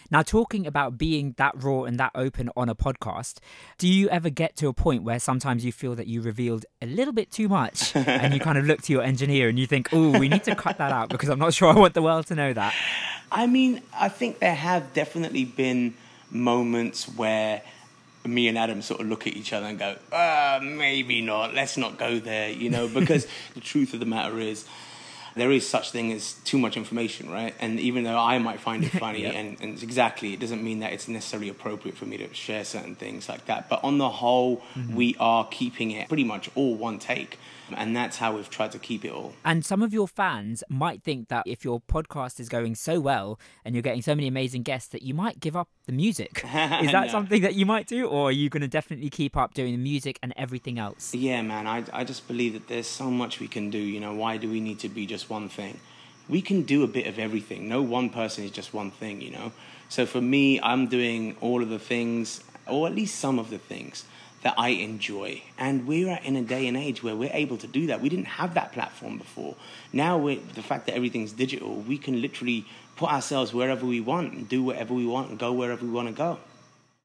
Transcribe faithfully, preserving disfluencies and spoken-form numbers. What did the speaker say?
Now, talking about being that raw and that open on a podcast, do you ever get to a point where sometimes you feel that you revealed a little bit too much and you kind of look to your engineer and you think, oh, we need to cut that out because I'm not sure I want the world to know that? I mean, I think there have definitely been moments where me and Adam sort of look at each other and go, uh, maybe not, let's not go there, you know, because the truth of the matter is, there is such thing as too much information, right? And even though I might find it funny, yep. and, and exactly, it doesn't mean that it's necessarily appropriate for me to share certain things like that. But on the whole, mm-hmm. we are keeping it pretty much all one take. And that's how we've tried to keep it all. And some of your fans might think that if your podcast is going so well and you're getting so many amazing guests that you might give up the music. Is that no. something that you might do? Or are you going to definitely keep up doing the music and everything else? Yeah, man, I, I just believe that there's so much we can do. You know, why do we need to be just one thing? We can do a bit of everything. No one person is just one thing, you know? So for me, I'm doing all of the things, or at least some of the things that I enjoy. And we're in a day and age where we're able to do that. We didn't have that platform before. Now, with the fact that everything's digital, we can literally put ourselves wherever we want and do whatever we want and go wherever we want to go.